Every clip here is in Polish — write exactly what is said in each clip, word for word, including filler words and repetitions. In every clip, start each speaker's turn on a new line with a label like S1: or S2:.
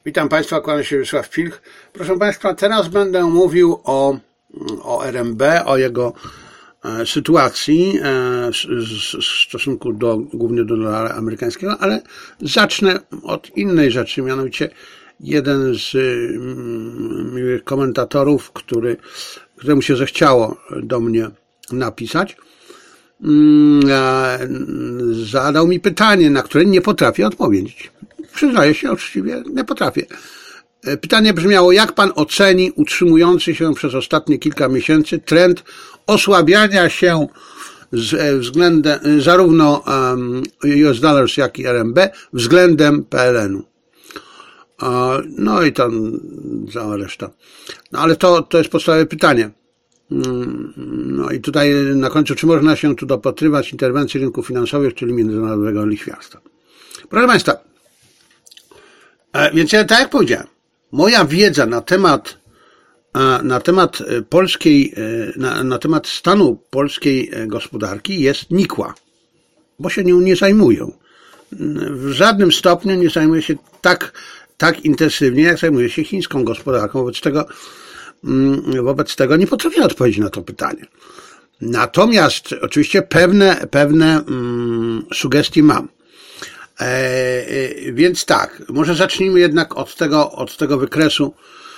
S1: Witam Państwa, kłania się Wiesław Pilch. Proszę Państwa, teraz będę mówił o, o R M B, o jego e, sytuacji e, w stosunku do, głównie do dolara amerykańskiego, ale zacznę od innej rzeczy, mianowicie jeden z mm, miłych komentatorów, który, któremu się zechciało do mnie napisać, mm, e, zadał mi pytanie, na które nie potrafię odpowiedzieć. Przyznaję się, uczciwie, nie potrafię. Pytanie brzmiało, jak pan oceni utrzymujący się przez ostatnie kilka miesięcy trend osłabiania się względem zarówno U S Dollars, jak i R M B względem P L N u. No i tam cała reszta. No ale to, to jest podstawowe pytanie. No i tutaj na końcu, czy można się tu dopatrywać interwencji rynków finansowych, czyli międzynarodowego lichwiarstwa. Proszę Państwa, więc ja tak jak powiedziałem, moja wiedza na temat, na temat polskiej, na, na temat stanu polskiej gospodarki jest nikła, bo się nią nie zajmują. W żadnym stopniu nie zajmuje się tak, tak intensywnie, jak zajmuje się chińską gospodarką. Wobec tego, wobec tego nie potrafię odpowiedzieć na to pytanie. Natomiast oczywiście pewne, pewne um, sugestie mam. E, więc tak, może zacznijmy jednak od tego, od tego wykresu,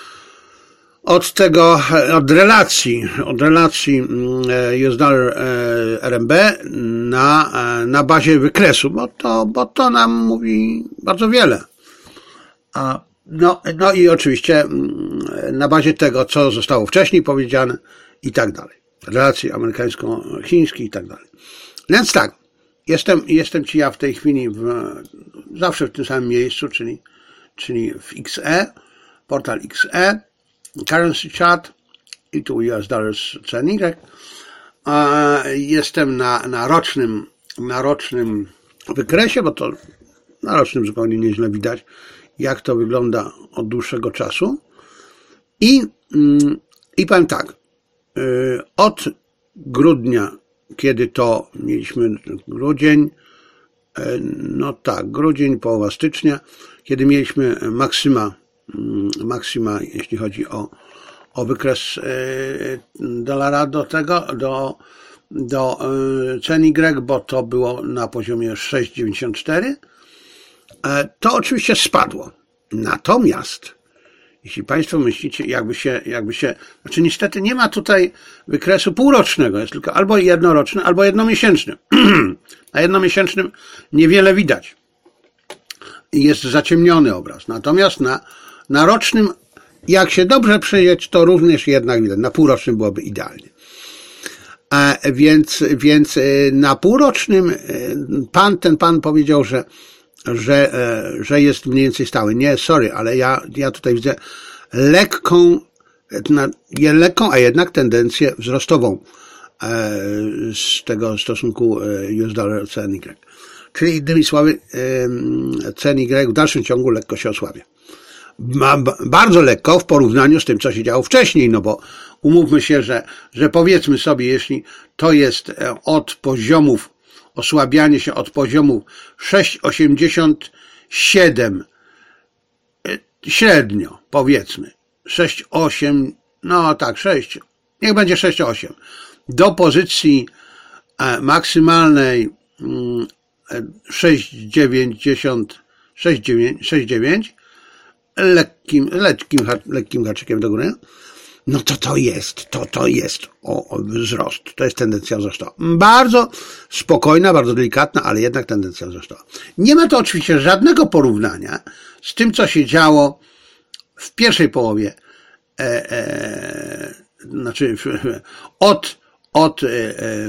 S1: od tego, od relacji, od relacji U S dollar R M B na, na bazie wykresu, bo to, bo to nam mówi bardzo wiele. A, no, no i oczywiście na bazie tego, co zostało wcześniej powiedziane i tak dalej. Relacje amerykańsko-chińskie i tak dalej. Więc tak. Jestem, jestem ci ja w tej chwili w, zawsze w tym samym miejscu, czyli, czyli w X E, portal X E, Currency Chart i tu U S Dollars C N Y. Jestem na, na rocznym, na rocznym wykresie, bo to na rocznym zupełnie nieźle widać, jak to wygląda od dłuższego czasu. I, i powiem tak, od grudnia, kiedy to mieliśmy grudzień, no tak, grudzień, połowa stycznia, kiedy mieliśmy maksyma, maksyma, jeśli chodzi o, o wykres dolara do tego, do, do C N Y, bo to było na poziomie sześć dziewięćdziesiąt cztery, to oczywiście spadło. Natomiast jeśli Państwo myślicie, jakby się, jakby się, znaczy niestety nie ma tutaj wykresu półrocznego, jest tylko albo jednoroczny, albo jednomiesięczny. Na jednomiesięcznym niewiele widać. Jest zaciemniony obraz. Natomiast na, na rocznym, jak się dobrze przyjrzeć, to również jednak widać. Na półrocznym byłoby idealnie. A więc, więc na półrocznym pan, ten pan powiedział, że Że, że jest mniej więcej stały. Nie, sorry, ale ja, ja tutaj widzę lekką, lekką, a jednak tendencję wzrostową z tego stosunku U S dollar C N Y. Czyli innymi słowy, C N Y w dalszym ciągu lekko się osłabia. Bardzo lekko w porównaniu z tym, co się działo wcześniej, no bo umówmy się, że, że powiedzmy sobie, jeśli to jest od poziomów osłabianie się od poziomu sześć osiemdziesiąt siedem średnio, powiedzmy, sześć osiem, no tak, sześć, niech będzie sześć osiem, do pozycji maksymalnej sześć dziewięćdziesiąt, sześć dziewięć, lekkim, lekkim, lekkim haczykiem do góry, no to to jest, to to jest o, o wzrost, to jest tendencja wzrostowa. Bardzo spokojna, bardzo delikatna, ale jednak tendencja wzrostowa. Nie ma to oczywiście żadnego porównania z tym, co się działo w pierwszej połowie, e, e, znaczy od, od e,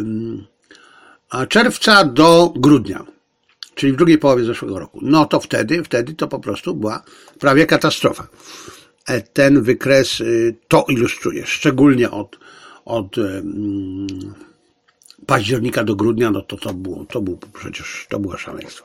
S1: e, czerwca do grudnia, czyli w drugiej połowie zeszłego roku. No to wtedy, wtedy to po prostu była prawie katastrofa. Ten wykres to ilustruje, szczególnie od, od um, października do grudnia, no to to było, to było przecież, to było szaleństwo.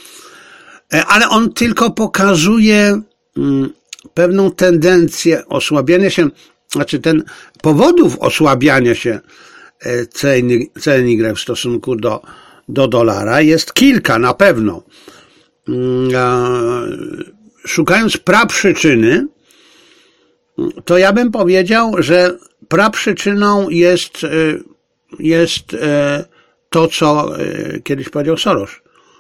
S1: Ale on tylko pokazuje um, pewną tendencję osłabiania się, znaczy ten powodów osłabiania się C N Y w stosunku do, do dolara jest kilka na pewno. szukając praprzyczyny, to ja bym powiedział, że praprzyczyną jest, jest to, co kiedyś powiedział Soros,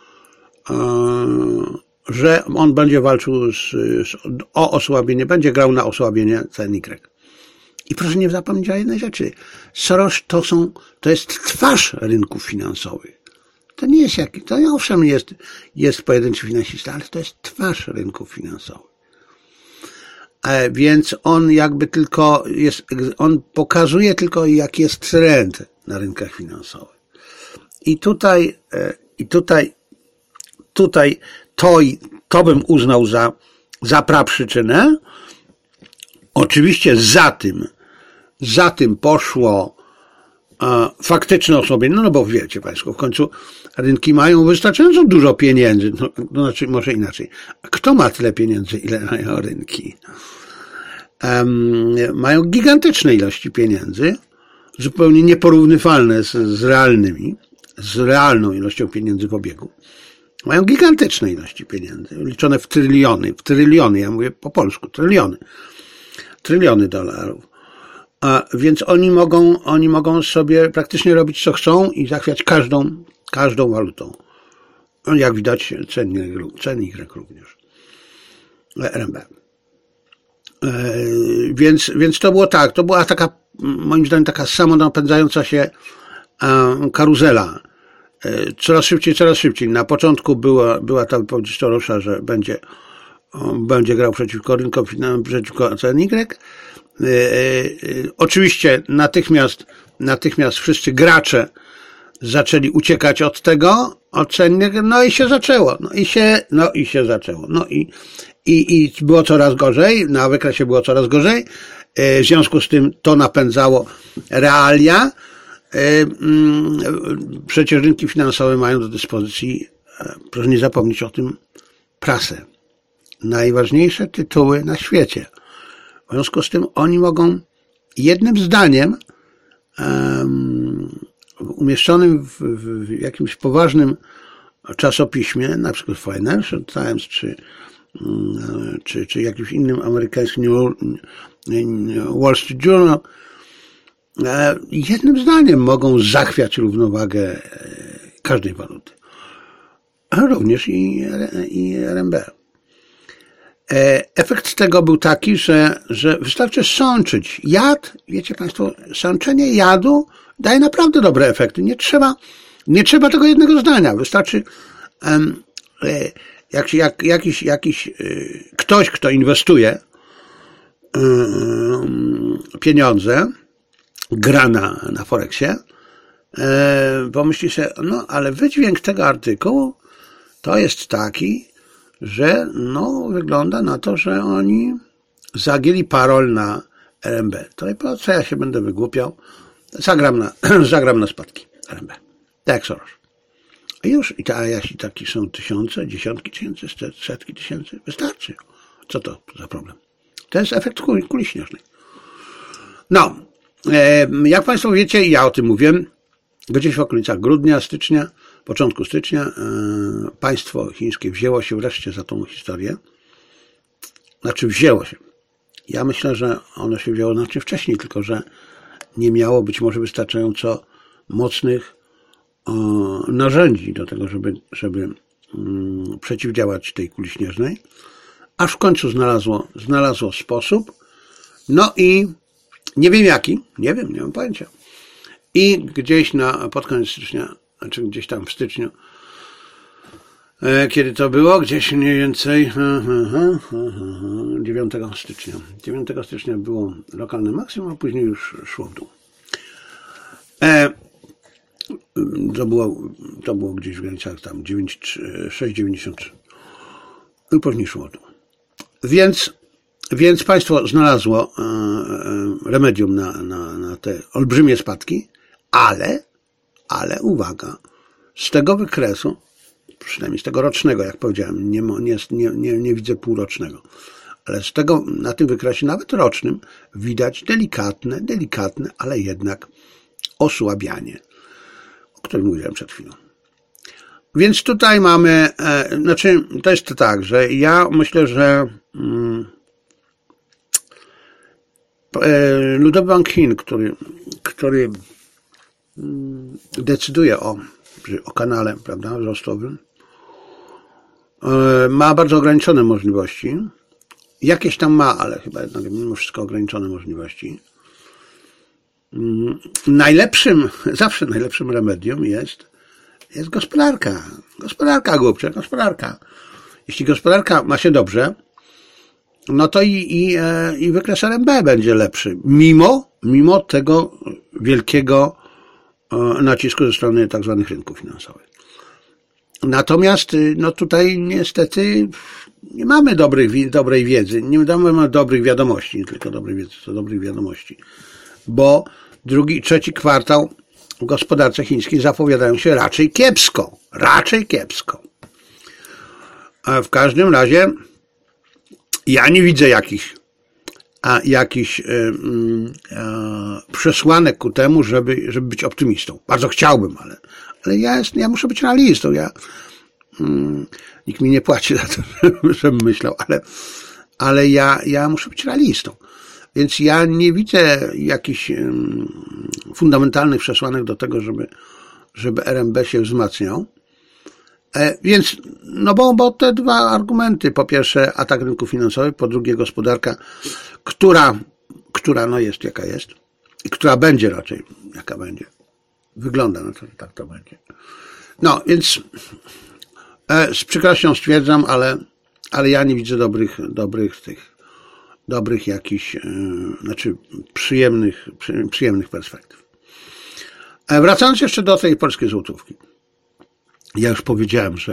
S1: że on będzie walczył z, z, o osłabienie, będzie grał na osłabienie C N Y. I proszę nie zapomnieć o jednej rzeczy. Soros to są, to jest twarz rynków finansowych. To nie jest jaki, to owszem jest, jest pojedynczy finansista, ale to jest twarz rynków finansowych. E, więc on jakby tylko jest, on pokazuje tylko jaki jest trend na rynkach finansowych. I tutaj, e, i tutaj, tutaj to, to bym uznał za, za praprzyczynę. Oczywiście za tym, za tym poszło e, faktyczne osłabienie, no, no bo wiecie Państwo, w końcu rynki mają wystarczająco dużo pieniędzy, no, to znaczy może inaczej. Kto ma tyle pieniędzy, ile mają rynki? Um, mają gigantyczne ilości pieniędzy, zupełnie nieporównywalne z, z realnymi, z realną ilością pieniędzy w obiegu. Mają gigantyczne ilości pieniędzy, liczone w tryliony, w tryliony, ja mówię po polsku, tryliony, tryliony dolarów. A więc oni mogą, oni mogą sobie praktycznie robić co chcą i zachwiać każdą, każdą walutą. Jak widać, C N Y również. R M B. E, więc, więc to było tak, to była taka, moim zdaniem, taka samonapędzająca się e, karuzela. E, coraz szybciej, coraz szybciej. Na początku była, była ta wypowiedź Sorosza, że będzie, on będzie grał przeciwko rynkom, przeciwko C N Y. E, e, oczywiście natychmiast, natychmiast wszyscy gracze zaczęli uciekać od tego, od C N Y, no i się zaczęło, no i się, no i się zaczęło, no i, i, i było coraz gorzej, na wykresie było coraz gorzej, w związku z tym to napędzało realia. Przecież rynki finansowe mają do dyspozycji, proszę nie zapomnieć o tym, prasę. Najważniejsze tytuły na świecie. W związku z tym oni mogą jednym zdaniem um, umieszczonym w, w jakimś poważnym czasopiśmie, na przykład Financial Times, czy, czy, czy jakimś innym amerykańskim Wall Street Journal, jednym zdaniem mogą zachwiać równowagę każdej waluty. Również i, i R M B. Efekt tego był taki, że, że wystarczy sączyć jad. Wiecie Państwo, sączenie jadu daje naprawdę dobre efekty. Nie trzeba, nie trzeba tego jednego zdania. Wystarczy um, jak, jak, jakiś, jakiś ktoś, kto inwestuje um, pieniądze, gra na, na Forexie, e, pomyśli sobie, no ale wydźwięk tego artykułu to jest taki, że no wygląda na to, że oni zagięli parol na R M B. To i po co ja się będę wygłupiał? Zagram na, zagram na spadki R M B. Tak jak Soros. I już, i ta, jeśli taki są tysiące, dziesiątki tysięcy, setki tysięcy, wystarczy. Co to za problem? To jest efekt kuli, kuli śnieżnej. No, e, jak Państwo wiecie, ja o tym mówiłem, gdzieś w okolicach grudnia, stycznia, początku stycznia e, państwo chińskie wzięło się wreszcie za tą historię. Znaczy wzięło się. Ja myślę, że ono się wzięło znacznie wcześniej, tylko że nie miało być może wystarczająco mocnych o, narzędzi do tego, żeby, żeby mm, przeciwdziałać tej kuli śnieżnej. Aż w końcu znalazło, znalazło sposób. No i nie wiem jaki, nie wiem, nie mam pojęcia. I gdzieś na, pod koniec stycznia, znaczy gdzieś tam w styczniu, e, kiedy to było? Gdzieś mniej więcej dziewiątego stycznia. dziewiątego stycznia było lokalne maksimum, a później już szło w dół. E, to, było, to było gdzieś w granicach tam sześć dziewięćdziesiąt trzy. I później szło w dół. Więc, więc państwo znalazło e, e, remedium na, na, na te olbrzymie spadki, ale, ale uwaga, z tego wykresu, przynajmniej z tego rocznego, jak powiedziałem, nie, nie, nie, nie, nie widzę półrocznego, ale z tego, na tym wykresie, nawet rocznym, widać delikatne, delikatne, ale jednak osłabianie, o którym mówiłem przed chwilą. więc tutaj mamy, e, znaczy to jest tak, że ja myślę, że mm, e, Ludowy Bank Chin, który, który mm, decyduje o, o kanale, prawda, wzrostowym, e, ma bardzo ograniczone możliwości. Jakieś tam ma, ale chyba jednak mimo wszystko ograniczone możliwości. Mm, najlepszym, zawsze najlepszym remedium jest Jest gospodarka. Gospodarka, głupcze, gospodarka. Jeśli gospodarka ma się dobrze, no to i, i, i wykres R M B będzie lepszy. Mimo, mimo tego wielkiego nacisku ze strony tak zwanych rynków finansowych. Natomiast no tutaj niestety nie mamy dobrych, dobrej wiedzy, nie mamy dobrych wiadomości, nie tylko dobrej wiedzy, to dobrych wiadomości. Bo drugi, trzeci kwartał w gospodarce chińskiej zapowiadają się raczej kiepsko. Raczej kiepsko. A w każdym razie ja nie widzę jakichś a, jakichś e, e, przesłanek ku temu, żeby, żeby być optymistą. Bardzo chciałbym, ale, ale ja, jest, ja muszę być realistą. Ja, mm, nikt mi nie płaci za to, żebym myślał, ale, ale ja, ja muszę być realistą. Więc ja nie widzę jakichś fundamentalnych przesłanek do tego, żeby, żeby R M B się wzmacniał. E, więc, no bo, bo te dwa argumenty, po pierwsze atak rynku finansowych, po drugie gospodarka, która, która no jest jaka jest i która będzie raczej jaka będzie. Wygląda na to, że tak to będzie. No, więc e, z przykrością stwierdzam, ale, ale ja nie widzę dobrych, dobrych tych dobrych jakichś, znaczy przyjemnych, przyjemnych perspektyw. Wracając jeszcze do tej polskiej złotówki. Ja już powiedziałem, że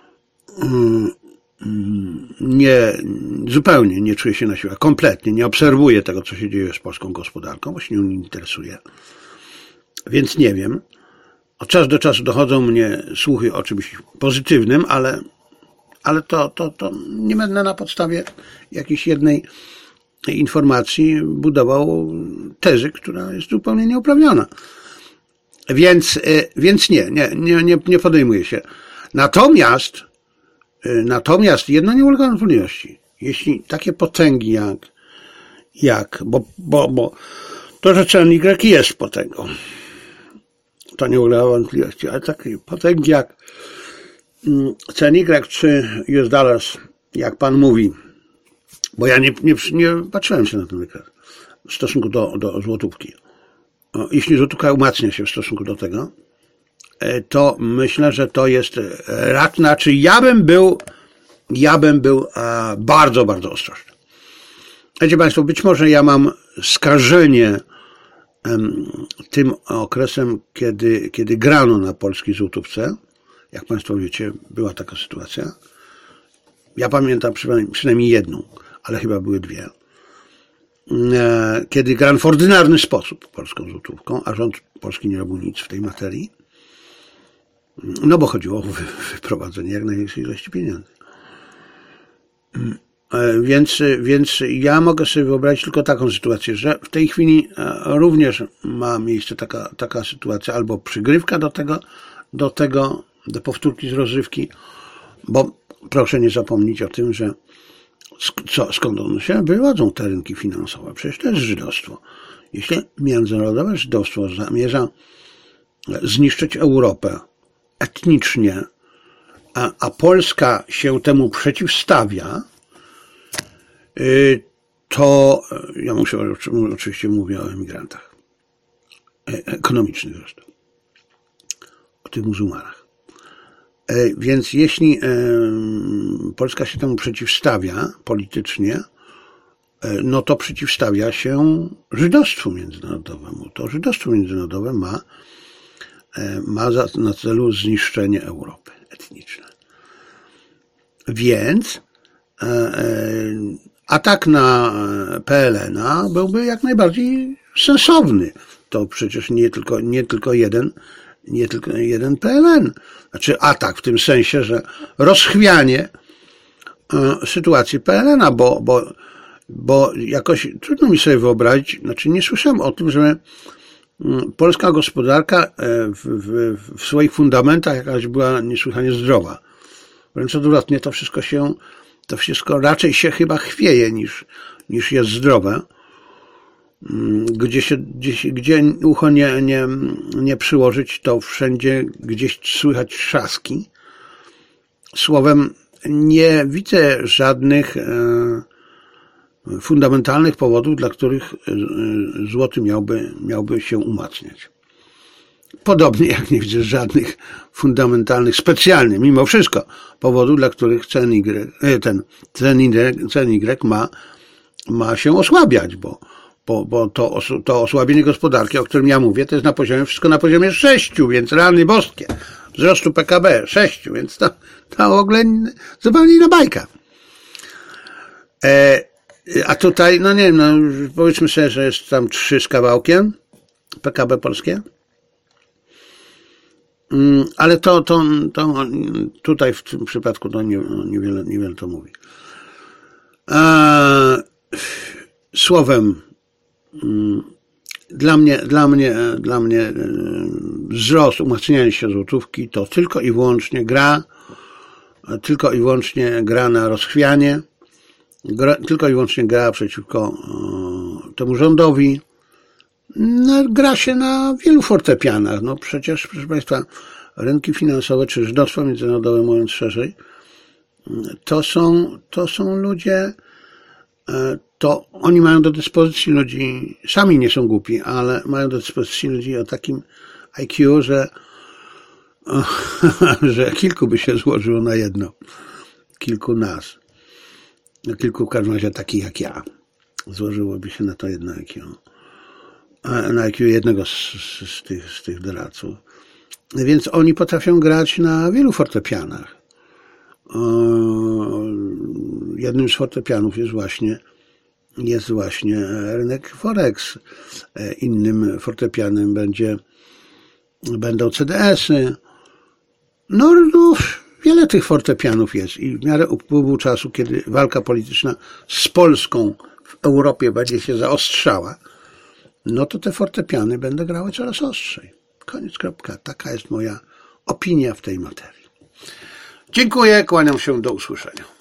S1: nie, zupełnie nie czuję się na siłach, kompletnie nie obserwuję tego, co się dzieje z polską gospodarką, bo się nią nie interesuje. Więc nie wiem. Od czasu do czasu dochodzą mnie słuchy o czymś pozytywnym, ale ale to, to, to nie będę na podstawie jakiejś jednej informacji budował tezy, która jest zupełnie nieuprawniona. Więc, więc nie, nie, nie, nie, nie podejmuję się. Natomiast, natomiast jedno nie ulega wątpliwości. Jeśli takie potęgi jak, jak bo, bo, bo to, że C N Y jest potęgą, to nie ulega wątpliwości, ale takie potęgi jak C N Y czy U S dollars, jak pan mówi, bo ja nie, nie, nie patrzyłem się na ten wykres w stosunku do, do złotówki. Jeśli złotówka umacnia się w stosunku do tego, to myślę, że to jest raczej, znaczy ja bym był, ja bym był bardzo, bardzo ostrożny. Wiecie państwo, być może ja mam skażenie tym okresem, kiedy, kiedy grano na polskiej złotówce. Jak państwo wiecie, była taka sytuacja. Ja pamiętam przynajmniej jedną, ale chyba były dwie. Kiedy grano w ordynarny sposób polską złotówką, a rząd polski nie robił nic w tej materii. No bo chodziło o wyprowadzenie jak największej ilości pieniędzy. Więc, więc ja mogę sobie wyobrazić tylko taką sytuację, że w tej chwili również ma miejsce taka, taka sytuacja, albo przygrywka do tego, do tego, do powtórki z rozrywki, bo proszę nie zapomnieć o tym, że co, skąd one się wywodzą, te rynki finansowe. Przecież to jest żydostwo. Jeśli międzynarodowe żydostwo zamierza zniszczyć Europę etnicznie, a, a Polska się temu przeciwstawia, to ja muszę, oczywiście mówię o emigrantach ekonomicznych zresztą, o tych muzułmanach. Więc jeśli Polska się temu przeciwstawia politycznie, no to przeciwstawia się żydostwu międzynarodowemu. To żydostwo międzynarodowe ma, ma na celu zniszczenie Europy etniczne. Więc atak na P L N a byłby jak najbardziej sensowny. To przecież nie tylko, nie tylko jeden, nie tylko jeden P L N. Znaczy atak w tym sensie, że rozchwianie sytuacji P L N a, bo, bo, bo jakoś trudno mi sobie wyobrazić, znaczy nie słyszałem o tym, żeby polska gospodarka w, w, w swoich fundamentach jakaś była niesłychanie zdrowa. Wręcz odwrotnie, to wszystko się, to wszystko raczej się chyba chwieje niż, niż jest zdrowe. Gdzie się, gdzie, gdzie ucho nie, nie, nie przyłożyć, to wszędzie gdzieś słychać trzaski. Słowem, nie widzę żadnych e, fundamentalnych powodów, dla których złoty miałby, miałby się umacniać. Podobnie jak nie widzę żadnych fundamentalnych, specjalnych, mimo wszystko, powodów, dla których cen Y, ten, cen Y, cen Y ma, ma się osłabiać, bo, bo, bo to, to osłabienie gospodarki, o którym ja mówię, to jest na poziomie, wszystko na poziomie sześciu, więc realnie boskie. Wzrostu P K B sześciu, więc to, to w ogóle zupełnie inna bajka. E, a tutaj, no nie wiem, no, powiedzmy sobie, że jest tam trzy z kawałkiem P K B polskie. Ale to, to, to tutaj w tym przypadku to nie, niewiele, niewiele to mówi. A, słowem, dla mnie, dla mnie, dla mnie wzrost, umacnianie się złotówki to tylko i wyłącznie gra, tylko i wyłącznie gra na rozchwianie, gra, tylko i wyłącznie gra przeciwko temu rządowi. No, gra się na wielu fortepianach. No przecież, proszę Państwa, rynki finansowe, czy żydostwo międzynarodowe, mówiąc szerzej, to są, to są ludzie, to oni mają do dyspozycji ludzi, sami nie są głupi, ale mają do dyspozycji ludzi o takim I Q, że, że kilku by się złożyło na jedno. Kilku nas. Kilku w każdym razie takich jak ja. Złożyłoby się na to jedno I Q. Na I Q jednego z, z, z, tych, z tych doradców. Więc oni potrafią grać na wielu fortepianach. Jednym z fortepianów jest właśnie, jest właśnie rynek Forex. Innym fortepianem będzie, będą C D S-y. No, no, wiele tych fortepianów jest i w miarę upływu czasu, kiedy walka polityczna z Polską w Europie będzie się zaostrzała, no to te fortepiany będą grały coraz ostrzej. Koniec, kropka. Taka jest moja opinia w tej materii. Dziękuję, kłaniam się, do usłyszenia.